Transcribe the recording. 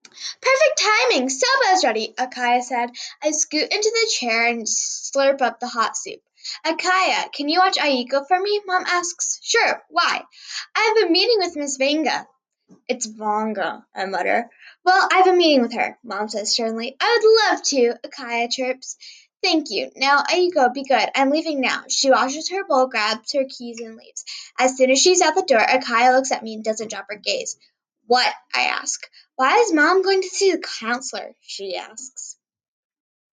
Perfect timing! Soba's ready, Akaya said. I scoot into the chair and slurp up the hot soup. Akaya, can you watch Aiko for me? Mom asks. Sure, why? I have a meeting with Miss Vanga. It's Vanga, I mutter. Well, I have a meeting with her, Mom says sternly. I would love to, Akaya chirps. Thank you. Now, Aiko, be good. I'm leaving now. She washes her bowl, grabs her keys, and leaves. As soon as she's out the door, Akaya looks at me and doesn't drop her gaze. What? I ask. Why is Mom going to see the counselor? She asks.